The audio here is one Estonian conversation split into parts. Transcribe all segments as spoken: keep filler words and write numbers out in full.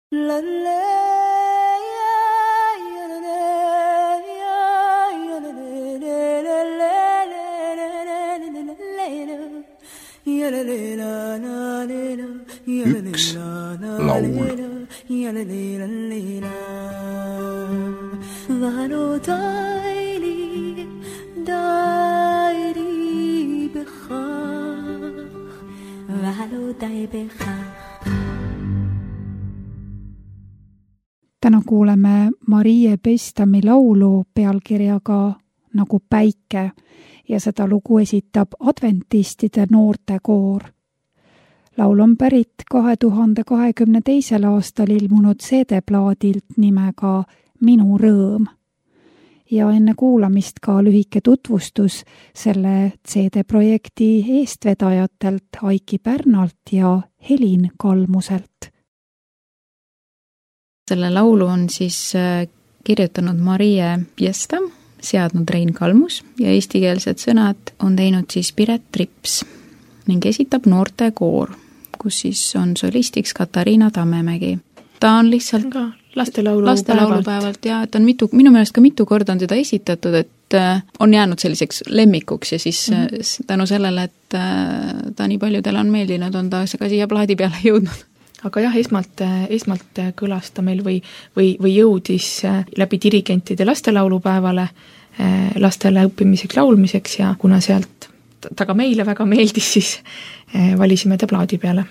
Üks laul. Täna kuuleme Marie Bestami laulu pealkirjaga Nagu päike ja seda lugu esitab adventistide noortekoor. Laul on pärit kahe tuhande kahekümne teisel aastal ilmunud C D-plaadilt nimega Minu rõõm. Ja enne kuulamist ka lühike tutvustus selle C D-projekti eestvedajatelt Aiki Pärnalt ja Helin Kalmuselt. Selle laulu on siis kirjutanud Marie Bestam, seadnud Rein Kalmus ja eestikeelsed sõnad on teinud siis Piret Trips ning esitab noortekoor, kus siis on solistiks Katariina Tammemägi. Ta on lihtsalt lastelaulu lastelaulupäevalt ja et on mitu, minu meelest ka mitu korda on teda esitatud, et on jäänud selliseks lemmikuks ja siis mm-hmm. tänu sellele, et ta nii paljudele on meeldinud, on ta ka siia plaadi peale jõudnud. Aga jah, esmalt, esmalt kõlas ta meil või, või, või jõudis läbi dirigentide lastelaulupäevale lastele õppimiseks, laulmiseks ja kuna sealt ta ka meile väga meeldis, siis valisime ta plaadi peale.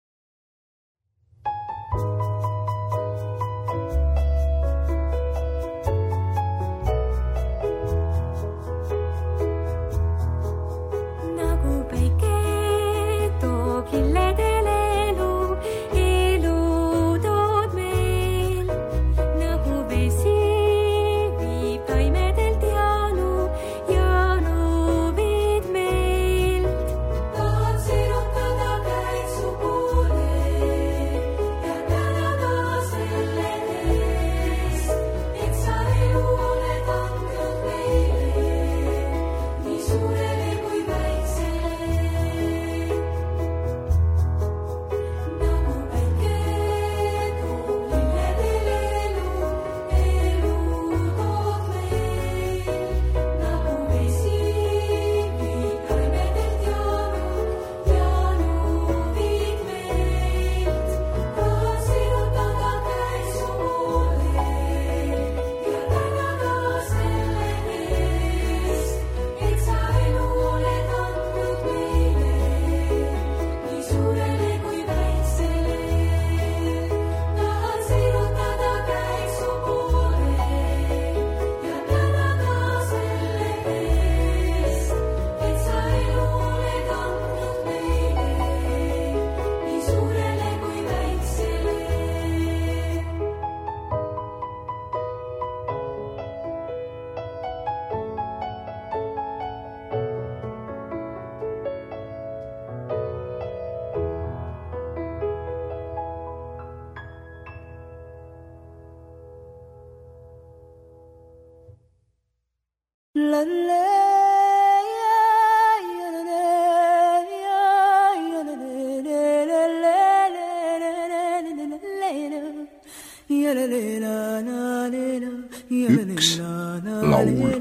Üks laul.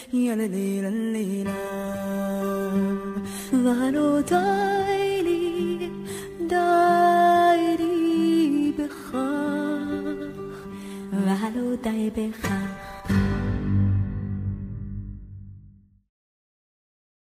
Valo daili, daili bechach, valo dai bechach.